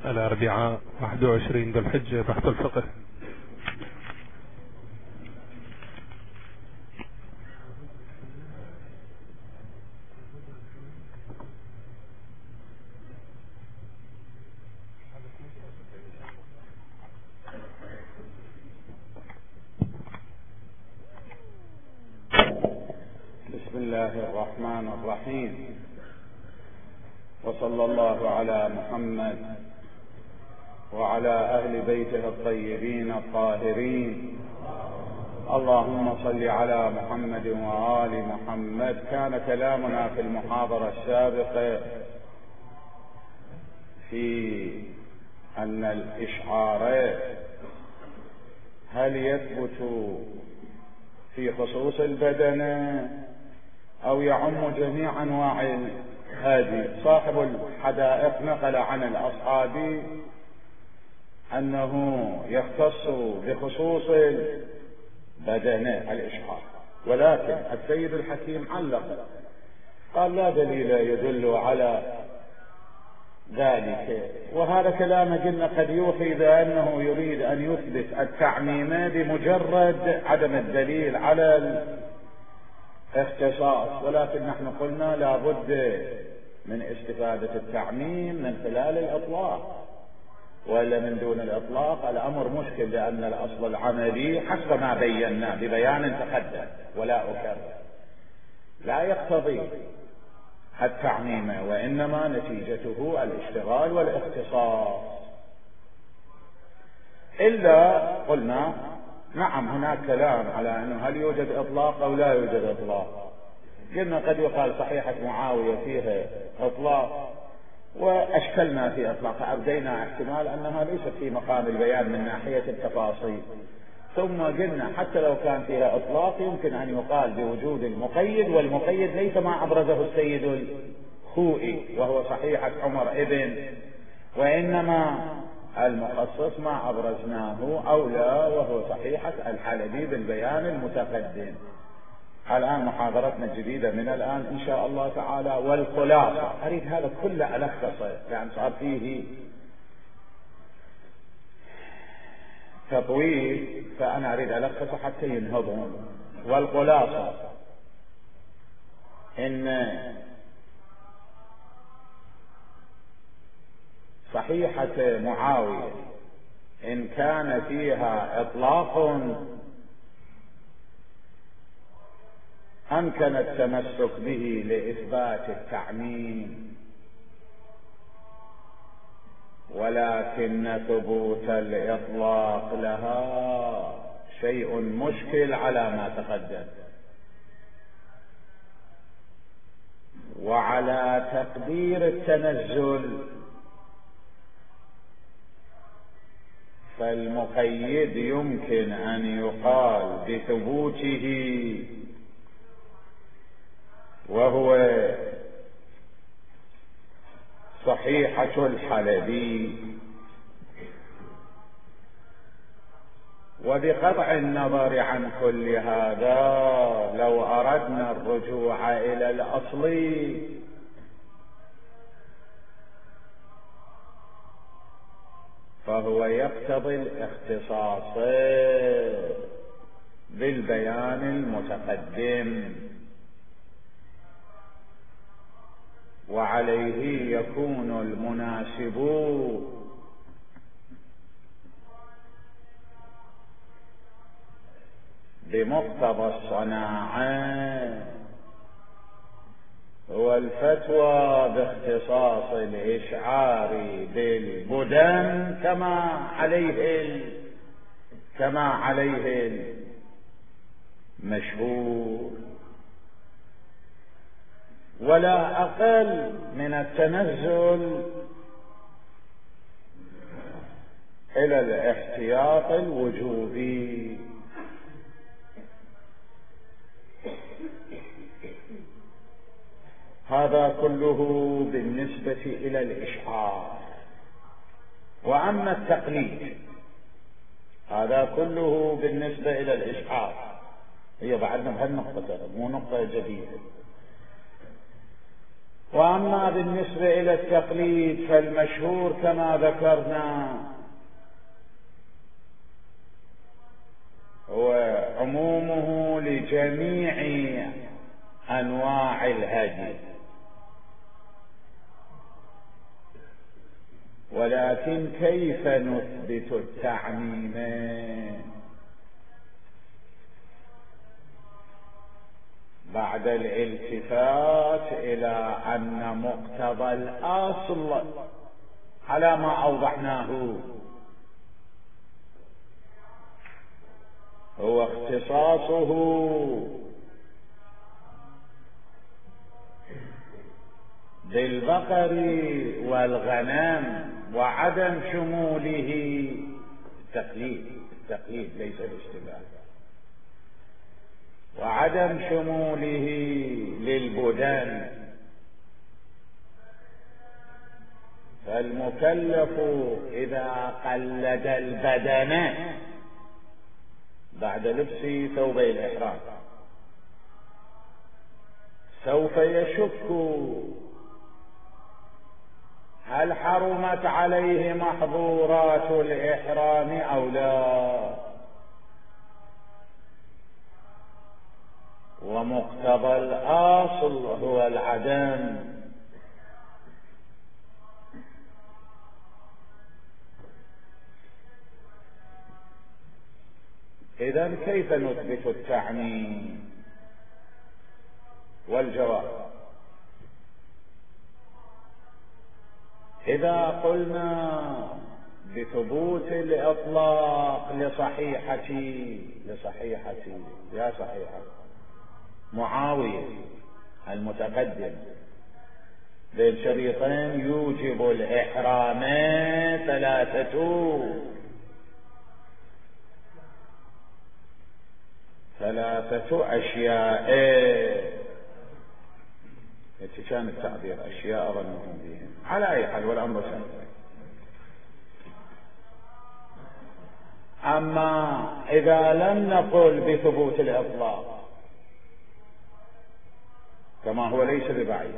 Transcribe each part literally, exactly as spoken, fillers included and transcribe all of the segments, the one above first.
الأربعاء واحد وعشرين ذو الحجة. بحث الفقه. بسم الله الرحمن الرحيم، وصلى الله على محمد وعلى أهل بيته الطيبين الطاهرين. اللهم صل على محمد وآل محمد. كان كلامنا في المحاضرة السابقة في أن الإشعار هل يثبت في خصوص البدنة أو يعم جميع أنواع هذه. صاحب الحدائق نقل عن الأصحابي أنه يختص بخصوص البدنة الإشعار، ولكن السيد الحكيم علق قال لا دليل يدل على ذلك، وهذا كلام قلنا قد يوحي بأنه يريد أن يثبت التعميم بمجرد عدم الدليل على الاختصاص، ولكن نحن قلنا لا بد من استفادة التعميم من خلال الإطلاق، وإلا من دون الإطلاق الأمر مشكل، لأن الأصل العملي حسب ما بينا ببيان تقدم ولا أكرر لا يقتضي التعميم، وإنما نتيجته الاشتغال والاختصاص. إلا قلنا نعم هناك كلام على أنه هل يوجد إطلاق أو لا يوجد إطلاق. قلنا قد يقال صحيحة معاوية فيها إطلاق وأشكلنا في إطلاق، أبدينا احتمال أنها ليست في مقام البيان من ناحية التفاصيل، ثم قلنا حتى لو كان فيها إطلاق يمكن أن يقال بوجود المقيد، والمقيد ليس ما أبرزه السيد الخوئي وهو صحيحة عمر ابن، وإنما المخصص ما أبرزناه أولى وهو صحيحة الحلبي بالبيان المتقدم. الآن محاضرتنا الجديدة من الآن إن شاء الله تعالى، والخلاصة أريد هذا كله ألخصه لأن صار فيه تطويل، فأنا أريد ألخصه حتى ينهضون. والخلاصة إن صحيحة معاوية إن كان فيها إطلاق أمكن التمسك به لإثبات التعميم، ولكن ثبوت الإطلاق لها شيء مشكل على ما تقدم. وعلى تقدير التنزل فالمقيد يمكن أن يقال بثبوته، وهو صحيحة الحلبي. وبقطع النظر عن كل هذا لو أردنا الرجوع إلى الأصل فهو يقتضي الاختصاص بالبيان المتقدم، وعليه يكون المناسب بمقتضى الصناعة هو الفتوى باختصاص الإشعار بالبدن كما عليه كما عليه المشهور، ولا أقل من التنزل إلى الاحتياط الوجوبي. هذا كله بالنسبة إلى الإشعار. وأما التقليد هذا كله بالنسبة إلى الإشعار، هي بعدنا بهالنقطة مو نقطة جديدة. وأما بالنسبة إلى التقليد فالمشهور كما ذكرنا هو عمومه لجميع أنواع الهدي، ولكن كيف نثبت التعميم؟ بعد الالتفات إلى أن مقتضى الأصل على ما أوضحناه هو اختصاصه بالبقر والغنم وعدم شموله التقليد التقليد ليس الاشتباه، وعدم شموله للبدن، فالمكلف إذا قلد البدن بعد لبس ثوبي الإحرام سوف يشك هل حرمت عليه محظورات الإحرام أو لا، ومقتضى الأصل هو العدم. إذن كيف نثبت التعميم؟ والجواب إذا قلنا بثبوت الإطلاق لصحيحتي لصحيحتي يا صحيحة معاوية المتقدم بين شريطين يوجب الإحرام ثلاثة ثلاثة أشياء، كان التعبير أشياء ظنهم بهم على أي حال والأمر سهل. أما إذا لم نقل بثبوت الإطلاق كما هو ليس ببعيد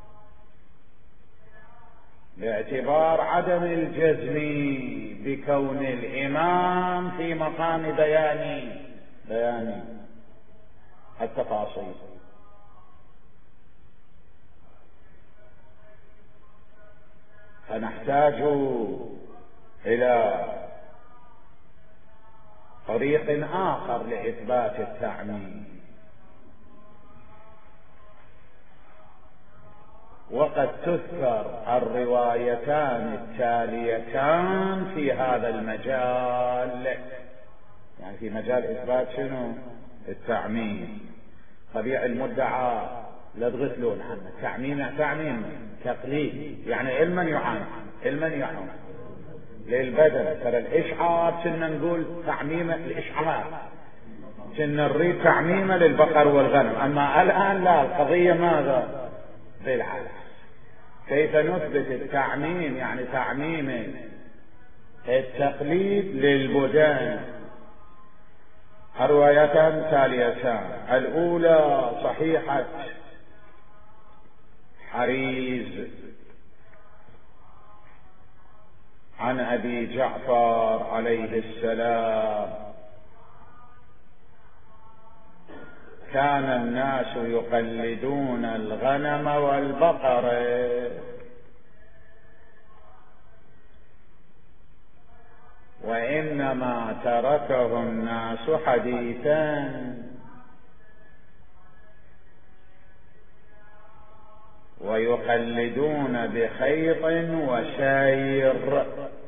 باعتبار عدم الجزم بكون الإمام في مقام بيان بيان التفاصيل، فنحتاج إلى طريق آخر لإثبات التعميم، وقد تذكر الروايتان التاليتان في هذا المجال، يعني في مجال إثبات شنو؟ التعميم. طبيعي المدعى لا تغفلون عنه، تعميم تعميم تقليد، يعني علما يعان علما يعان للبدن، ترى الإشعار كنا نقول تعميم الإشعار، كنا نريد تعميمه للبقر والغنم، أما الآن لا، القضية ماذا؟ بالعكس، كيف نثبت التعميم؟ يعني تعميم التقليد للبدن. الروايتان تاليتان، الأولى صحيحة حريز عن أبي جعفر عليه السلام: كان الناس يقلدون الغنم والبقر وإنما تركه الناس حديثا ويقلدون بخيط وسير.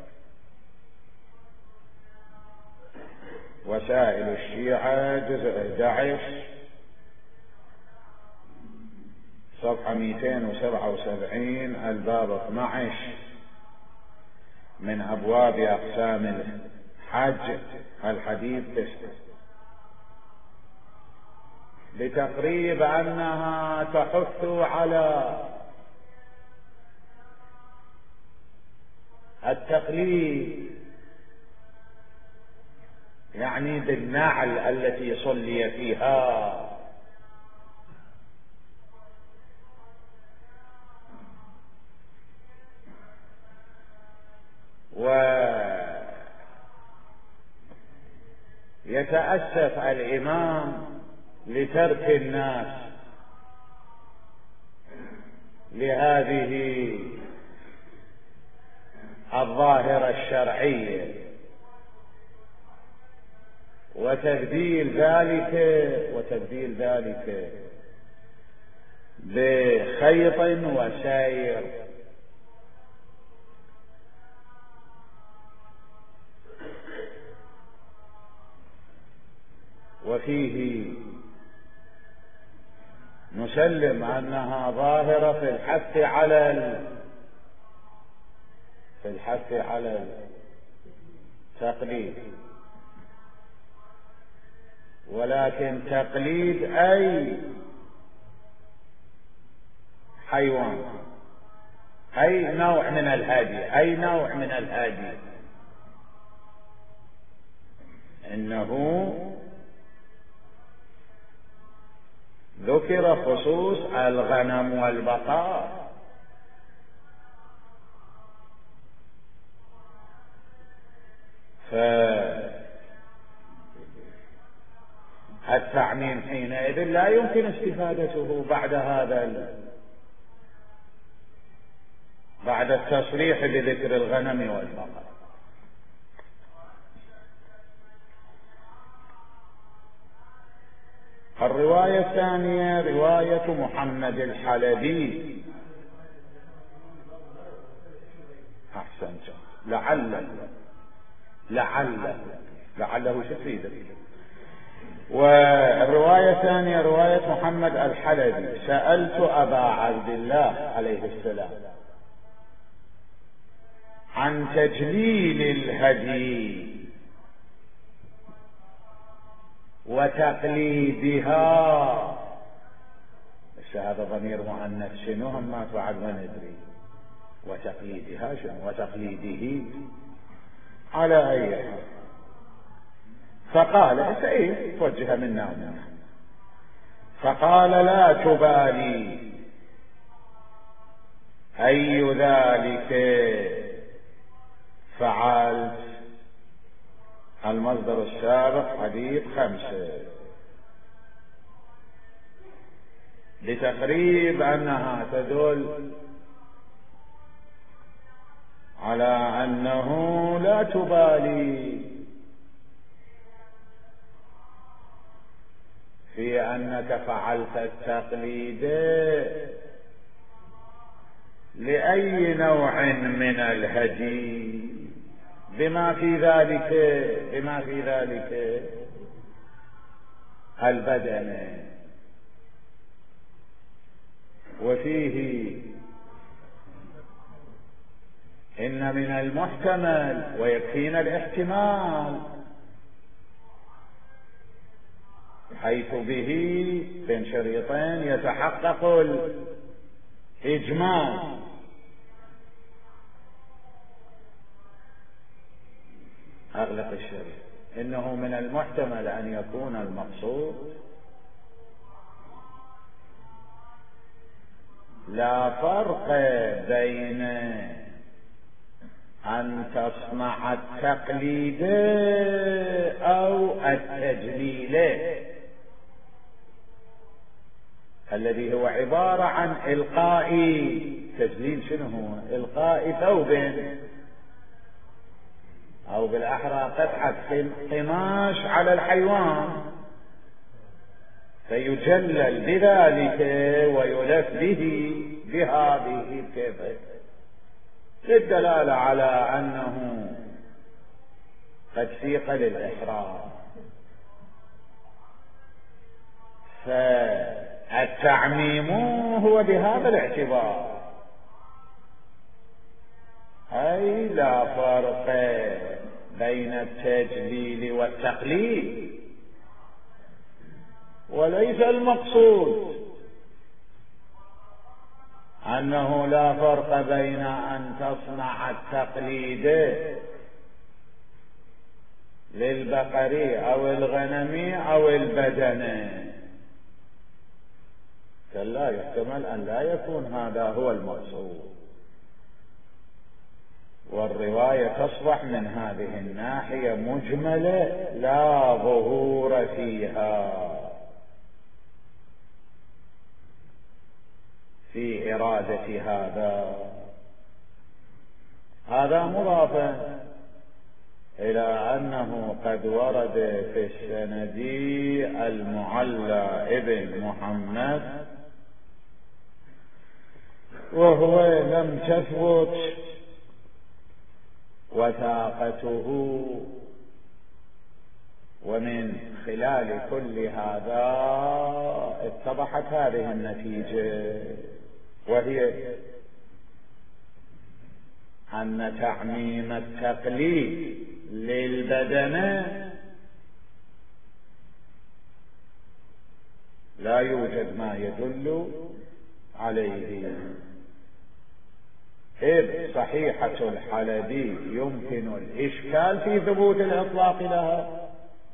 وسائل الشيعة جزء أحد عشر صفحة مئتين وسبعة وسبعين الباب اثني عشر من أبواب أقسام الحج الحديث تسعة، بتقريب أنها تحث على التقليد، يعني بالنعل التي صلي فيها، ويتأسف الإمام لترك الناس لهذه الظاهرة الشرعية وتبديل ذلك وتبديل ذلك بخيط وسير. وفيه نسلم أنها ظاهرة في الحث على ال... في الحث على التقليد، ولكن تقليد أي حيوان، أي نوع من الهدي، أي نوع من الهدي. إنه ذكر خصوص الغنم والبقر، فالتعميم حينئذ لا يمكن استفادته بعد هذا بعد التصريح بذكر الغنم والبقر. الرواية الثانية رواية محمد الحلبي. أحسنت. لعل لعل لعله شفيدة. والرواية الثانية رواية محمد الحلبي: سألت أبا عبد الله عليه السلام عن تجليل الهدي وتقليدها. بس هذا ضمير مؤنث، شنو هم ما تعد ما ندري. وتقليدها شنو؟ وتقليده على أي حال. فقال سئل توجه منا ومنا، فقال لا تبالي أي ذلك فعلت. المصدر السابق حديث خمسة لتقريب أنها تدل على أنه لا تبالي في أنك فعلت التقليد لأي نوع من الهدي بما في ذلك بما في ذلك البدن. وفيه إن من المحتمل ويكفينا الاحتمال حيث به بين شريطين يتحقق الإجمال. أغلق الشريط. إنه من المحتمل أن يكون المقصود لا فرق بين أن تصنع التقليد أو التجليل، الذي هو عبارة عن إلقاء تجليل. شنو هو؟ إلقاء ثوب أو بالأحرى قطعة قماش على الحيوان فيجلل بذلك ويلف به بهذه الكيفية للدلالة على أنه قد سيق للإحرام. فالتعميم هو بهذا الاعتبار، أي لا فرق بين التجليل والتقليد، وليس المقصود أنه لا فرق بين أن تصنع التقليد للبقر أو الغنم أو البدن. كلا، يحتمل أن لا يكون هذا هو المقصود، والرواية تصبح من هذه الناحية مجملة لا ظهور فيها في إرادة هذا. هذا مضافا إلى أنه قد ورد في السند المعلى ابن محمد وهو لم تثبت وثاقته، ومن خلال كل هذا اتضحت هذه النتيجة، وهي أن تعميم التقليد للبدنة لا يوجد ما يدل عليه، إذ صحيحة الحلبي يمكن الإشكال في ثبوت الإطلاق لها،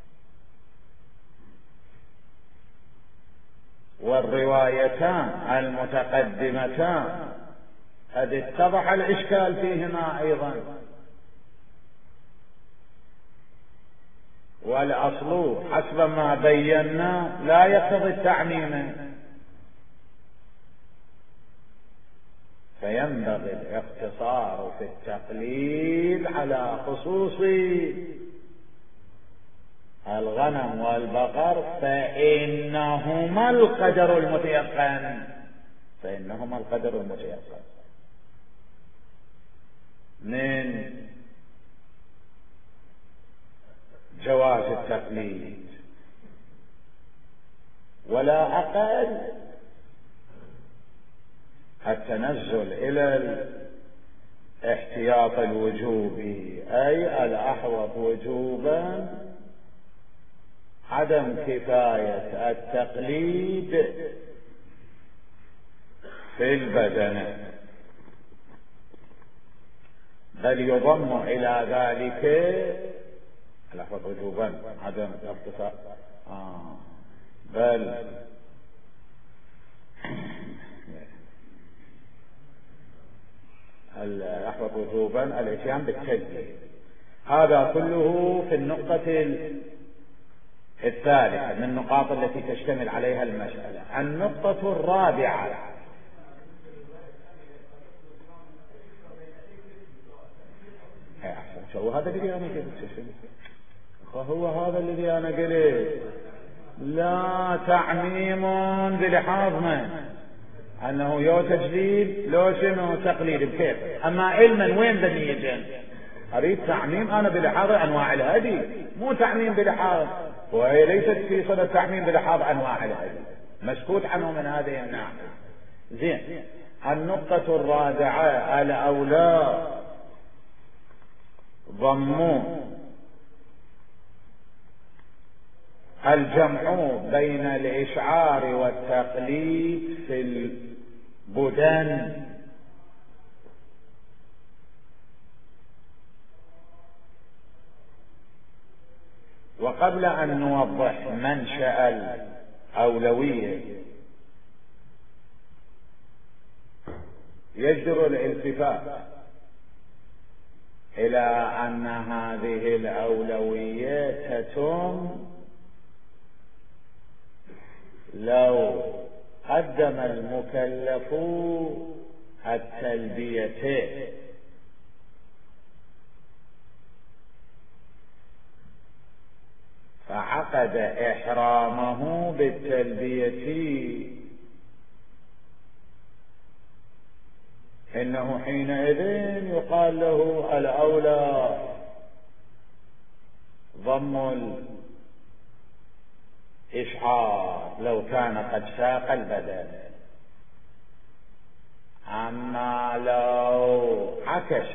والروايتان المتقدمتان قد اتضح الإشكال فيهما أيضا، والأصل حسب ما بينا لا يقتضي التعميم، فينبغي الاقتصار في التقليد على خصوص الغنم والبقر، فإنهما القدر المتيقن فإنهما القدر المتيقن من جواز التقليد، ولا أقل التنزل إلى الاحتياط الوجوبي، أي الأحوط وجوبا عدم كفاية التقليد في البدنة، بل يضم إلى ذلك الأحوط وجوبا عدم الاقتصار آه. بل الأحوط وجوبا الاتيان بالتجديد. هذا كله في النقطة الثالثة من النقاط التي تشتمل عليها المسألة. النقطة الرابعة شو هذا الذي أنا قلت، فهو هذا الذي أنا قلت لا تعميم بلحاظ من أنه يو تجديد لو شنو تقليد بكيف، أما علما وين بدي يجن أريد تعميم أنا بلحاظ أنواع الهدي، مو تعميم بلحاظ، وهي ليست في صدد تعميم بلحاظ أنواع الهدي، مسكوت عنه من هذه الناحية. زين، النقطة الرابعة الأولى ضموا الجمع بين الإشعار والتقليد في البدن، وقبل أن نوضح منشأ الأولوية يجدر الالتفات إلى أن هذه الأولوية تتم لو قدم المكلف التلبية، فعقد إحرامه بالتلبية، إنه حينئذ يقال له الأولى ضم الإشعار لو كان قد ساق البدن. أما لو عكس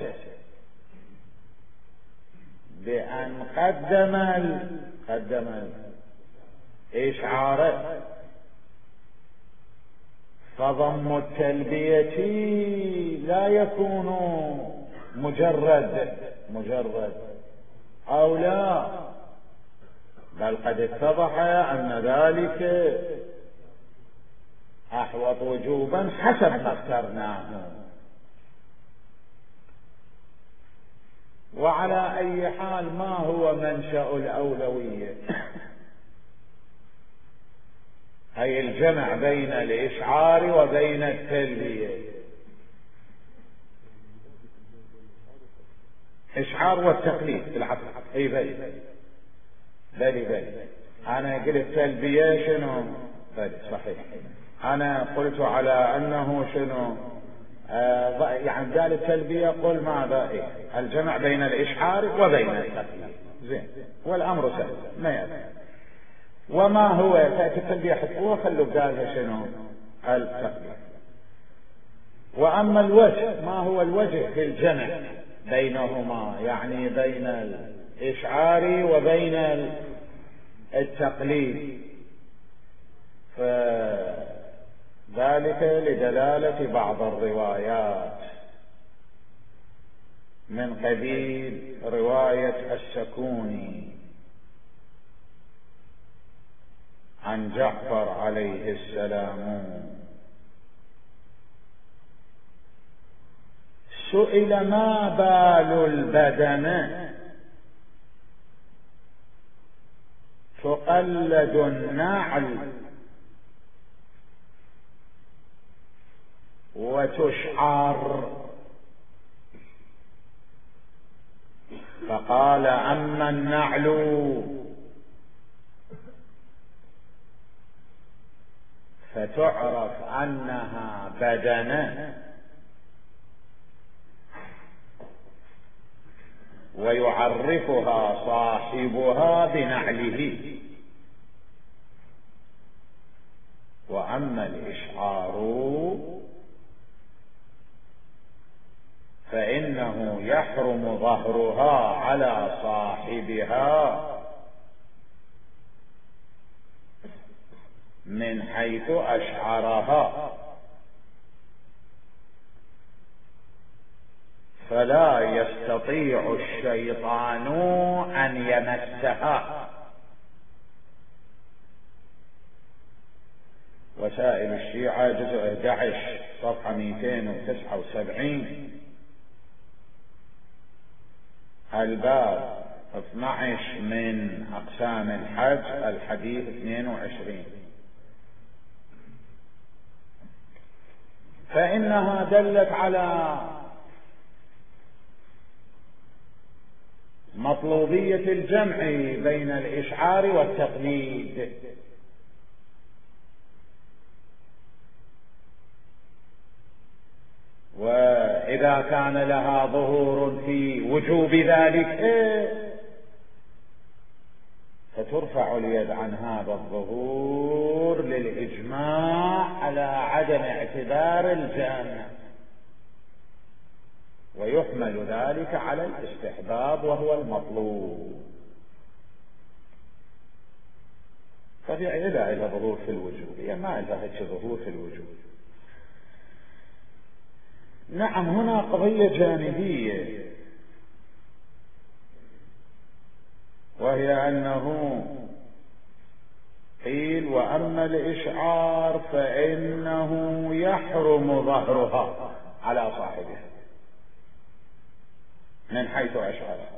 بأن قدم ال... قدم الإشعار فضم التلبية لا يكون مجرد مجرد أو لا، بل قد اتضح أن ذلك أحوط وجوبا حسب ما اخترناه. وعلى أي حال ما هو منشأ الأولوية؟ هي الجمع بين الإشعار وبين التلبية. إشعار والتقليد في العصر. اي بلي بلي بلي أنا قلت تلبية شنو؟ بلي صحيح. أنا قلت على أنه شنو آه يعني قال التلبية قل ماذا إيه؟ الجمع بين الإشعار وبين التقليد. زين، والأمر سهل ما يأتي. وما هو تأتي التلبية حطوها خلوا قالها شنو؟ التقليد. وأما الوجه، ما هو الوجه في الجمع بينهما، يعني بين الإشعار وبين التقليد؟ فذلك لدلالة بعض الروايات من قبيل رواية السكوني عن جعفر عليه السلام: سئل ما بال البدن تقلد النعل وتشعر، فقال: أما النعل فتعرف أنها بدنة ويعرفها صاحبها بنعله، وأما الإشعار فإنه يحرم ظهرها على صاحبها من حيث أشعرها، فلا يستطيع الشيطان أن يمسها. وسائل الشيعة جزء أحد عشر صفحة مئتين وتسعة وسبعين، الباب اثني عشر من أقسام الحج، الحديث اثنين وعشرين. فإنها دلت على مطلوبية الجمع بين الإشعار والتقليد. وإذا كان لها ظهور في وجوب ذلك فترفع اليد عن هذا الظهور للإجماع على عدم اعتبار الجامع، ويحمل ذلك على الاستحباب وهو المطلوب. فهي إذا إلى ظهور في الوجوب، هي ما إلى هيك ظهور في الوجوب. نعم، هنا قضية جانبية، وهي أنه قيل: وأما الإشعار فإنه يحرم ظهرها على صاحبها من حيث أشعرها.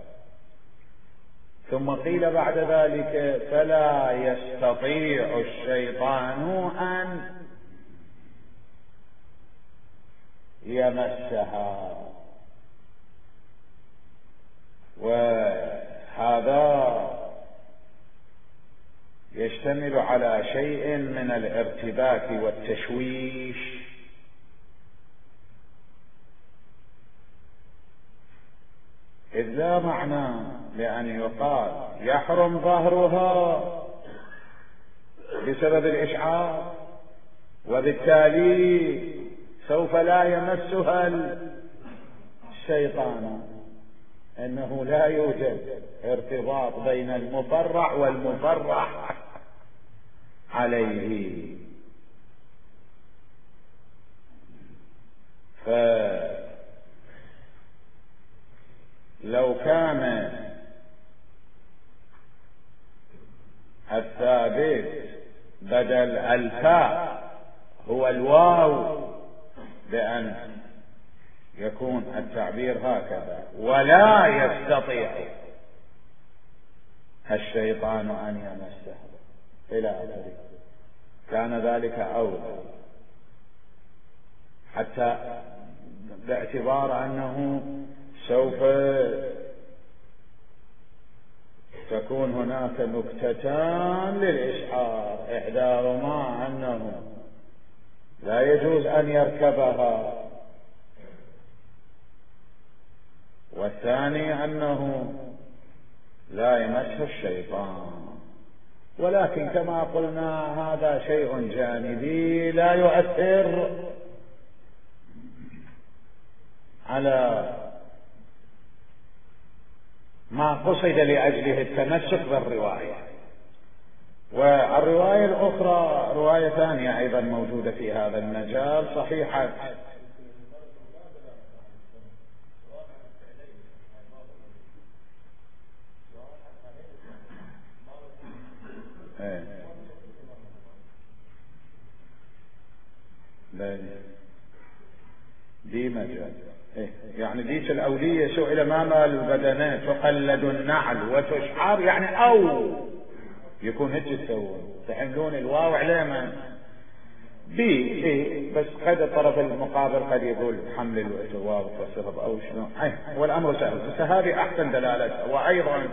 ثم قيل بعد ذلك: فلا يستطيع الشيطان أن يمسها. وهذا يشتمل على شيء من الارتباك والتشويش، إذ لا معنى لأن يقال يحرم ظهرها بسبب الإشعار، وبالتالي سوف لا يمسها الشيطان. إنه لا يوجد ارتباط بين المفرع والمفرع عليه. فلو كان الثابت بدل الفاء هو الواو، بأن يكون التعبير هكذا: ولا يستطيع الشيطان أن يمسه إلى آخره، كان ذلك أولى، حتى باعتبار أنه سوف تكون هناك نكتتان للإشعار، إحداهما أنه لا يجوز أن يركبها، والثاني أنه لا يمسه الشيطان. ولكن كما قلنا هذا شيء جانبي لا يؤثر على ما قصد لأجله التمسك بالرواية. والرواية الأخرى رواية ثانية أيضا موجودة في هذا المجال صحيحة، دي مجال إيه؟ يعني ديك الأولية سئل ما مال البدنة تقلد النعل وتشعر، يعني أو يكون هيك تسوون تحملون الواو على من بي إيه؟ بس قد الطرف المقابل قد يقول حمل الواو والصفة أو شنو إيه؟ والأمر سهل، بس هذه أحسن دلالتها. وأيضا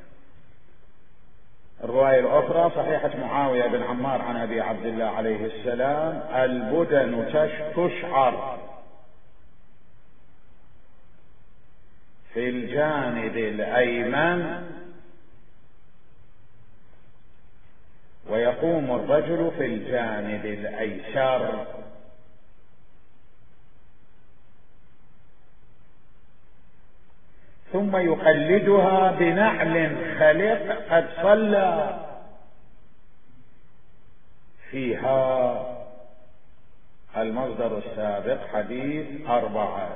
الرواية الأخرى صحيحة معاوية بن عمار عن أبي عبد الله عليه السلام: البدن تشعر في الجانب الأيمن ويقوم الرجل في الجانب الأيسر. ثم يقلدها بنعل خلق قد صلى فيها. المصدر السابق حديث أربعة.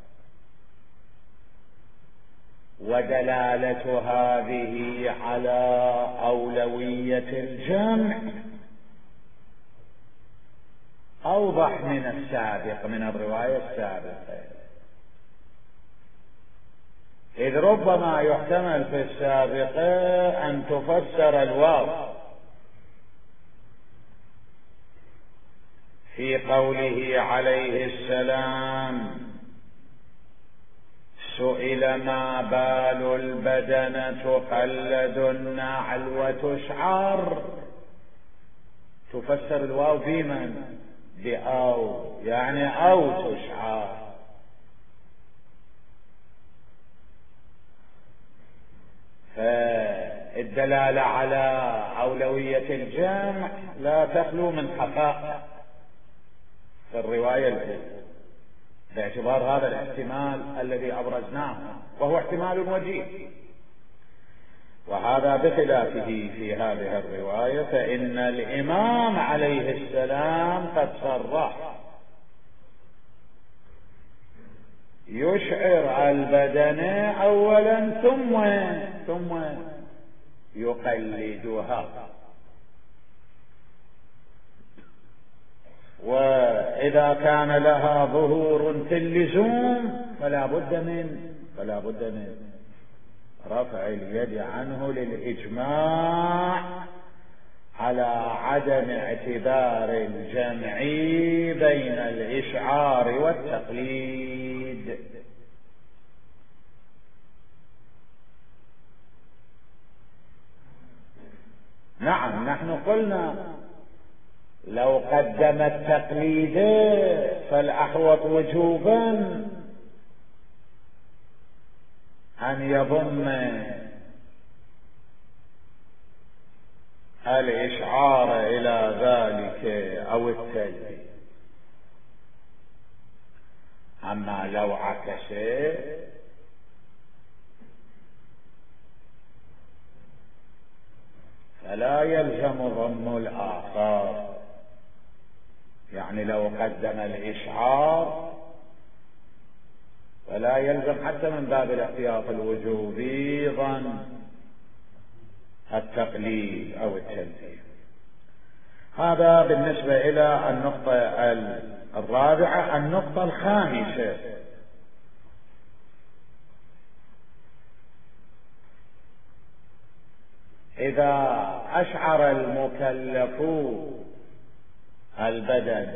ودلالة هذه على أولوية الجمع أوضح من السابق، من الرواية السابقة، إذ ربما يحتمل في السابقة أن تفسر الواو في قوله عليه السلام: سئل ما بال البدن تقلد النعل وتشعر، تفسر الواو بمن؟ بأو، يعني أو تشعر. فالدلالة على أولوية الجمع لا تخلو من خفاء في الرواية الأولى، باعتبار هذا الاحتمال الذي أبرزناه وهو احتمال وجيه. وهذا بخلافه في هذه الرواية، فإن الإمام عليه السلام قد صرح: يشعر البدن أولا ثم ثم يقلدها. وإذا كان لها ظهور في اللزوم فلا بد من فلا بد من رفع اليد عنه للإجماع على عدم اعتبار الجمع بين الإشعار والتقليد. نعم، نحن قلنا لو قدم التقليد فالأحوط وجوبا أن يضم الإشعار إلى ذلك أو التلبية. أما لو عكس فلا يلزم ضم الآخر، يعني لو قدم الإشعار فلا يلزم حتى من باب الاحتياط الوجوبي ضم التقليد أو التلبية. هذا بالنسبة إلى النقطة الرابعة. النقطة الخامسة إذا أشعر المكلف البدن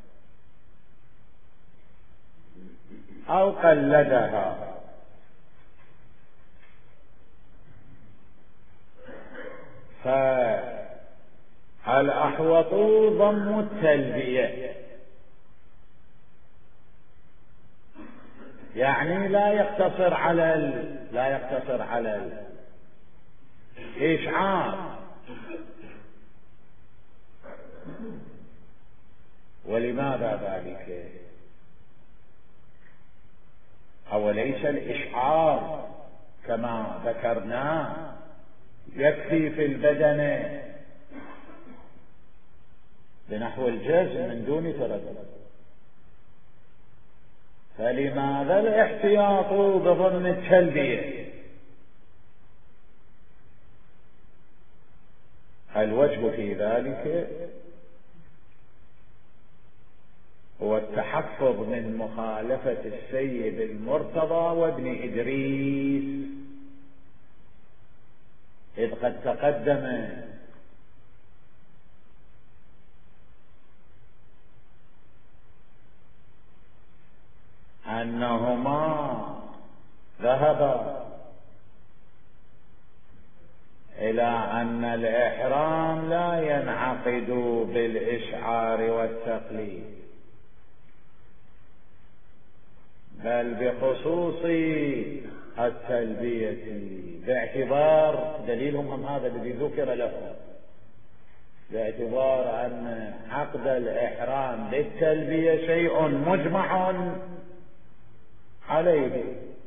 أو قلدها فالأحوط ضم التلبية، يعني لا يقتصر على ال... لا يقتصر على الإشعار. ولماذا ذلك؟ أوليس الإشعار كما ذكرنا يكفي في البدن بنحو الجزم من دون تردد، فلماذا الاحتياط بضمن التلبية؟ الوجه في ذلك هو التحفظ من مخالفة السيد المرتضى وابن إدريس، إذ قد تقدم أنهما ذهبا إلى أن الإحرام لا ينعقد بالإشعار والتقليد، بل بخصوص التلبية، باعتبار دليلهم هم هذا الذي ذكر لهم، باعتبار أن عقد الإحرام بالتلبية شيء مجمع عليه،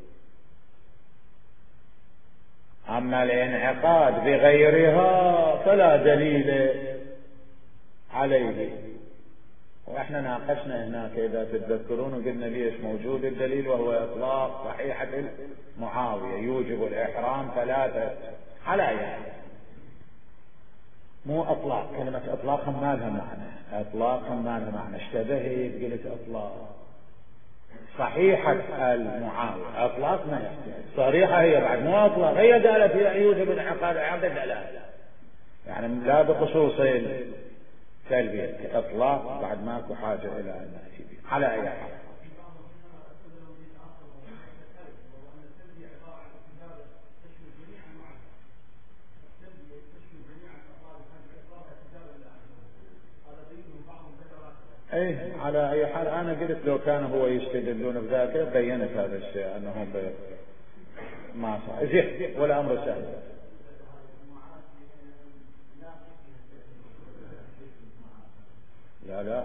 أما الانعقاد بغيرها فلا دليل عليه. واحنا ناقشنا هناك اذا تتذكرون وقلنا ليش موجود الدليل، وهو اطلاق صحيحة معاوية يوجب الاحرام ثلاثة على يعني، مو اطلاق، كلمة اطلاق ما لها معنى، اطلاق ما لها معنى، اشتبهت قلت اطلاق. صحيحة المعاوية اطلاق ما يحتاج، صريحة هي بعد مو اطلاق، هي قالت هي يوجب انعقاد عقد لا يعني لا بخصوص تلبية، اطلاق بعد ماكو حاجة الى ان نأتي به على اي حال. ايه على اي حال، انا قلت لو كان هو يستدلون بذاك بينت هذا الشيء انهم ما صح زين ولا امر سهل. لا لا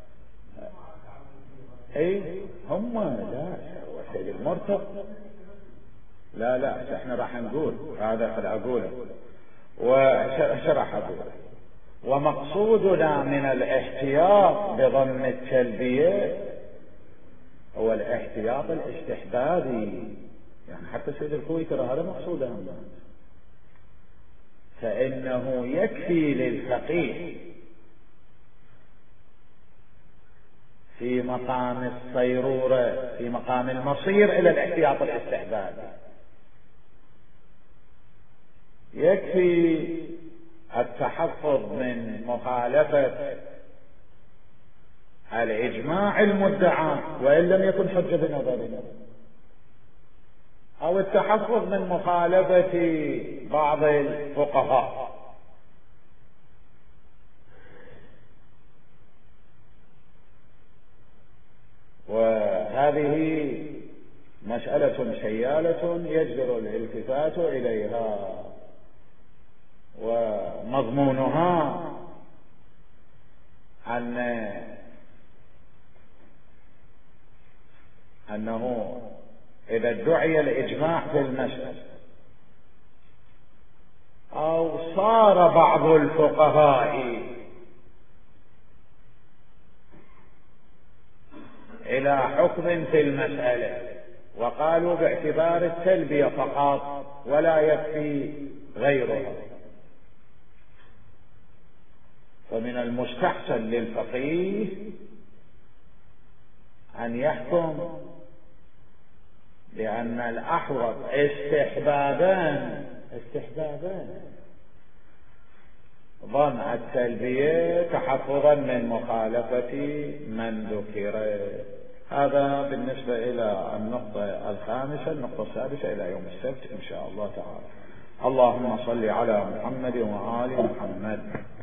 اي هم لا سيد المرتضى لا لا احنا راح نقول هذا خل اقوله وشرح اقوله. ومقصودنا من الاحتياط بضم التلبية هو الاحتياط الاستحبابي، يعني حتى سيد الخوي ترى هذا مقصوده، فإنه يكفي للفقيه في مقام الصيرورة في مقام المصير إلى الاحتياط الاستحبابي، يكفي التحفظ من مخالفة الإجماع المدعى وإن لم يكن حجة بنظرنا، أو التحفظ من مخالفة بعض الفقهاء. وهذه مسألة سيالة يجدر الالتفات إليها، ومضمونها أن أنه إذا ادعي الإجماع في المسألة أو صار بعض الفقهاء إلى حكم في المسألة وقالوا باعتبار التلبية فقط ولا يكفي غيرها، فمن المستحسن للفقيه أن يحكم بأن الأحوط استحبابان استحبابان ضمع التلبية تحفظا من مخالفة من ذكر. هذا بالنسبة إلى النقطة الخامسة. النقطة السادسة إلى يوم السبت إن شاء الله تعالى. اللهم صل على محمد وآل محمد.